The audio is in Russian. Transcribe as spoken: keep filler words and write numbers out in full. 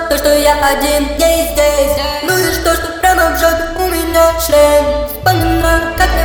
то, что я один есть здесь. Ну и что, что прямо в жопе у меня член. Вспоминаю, как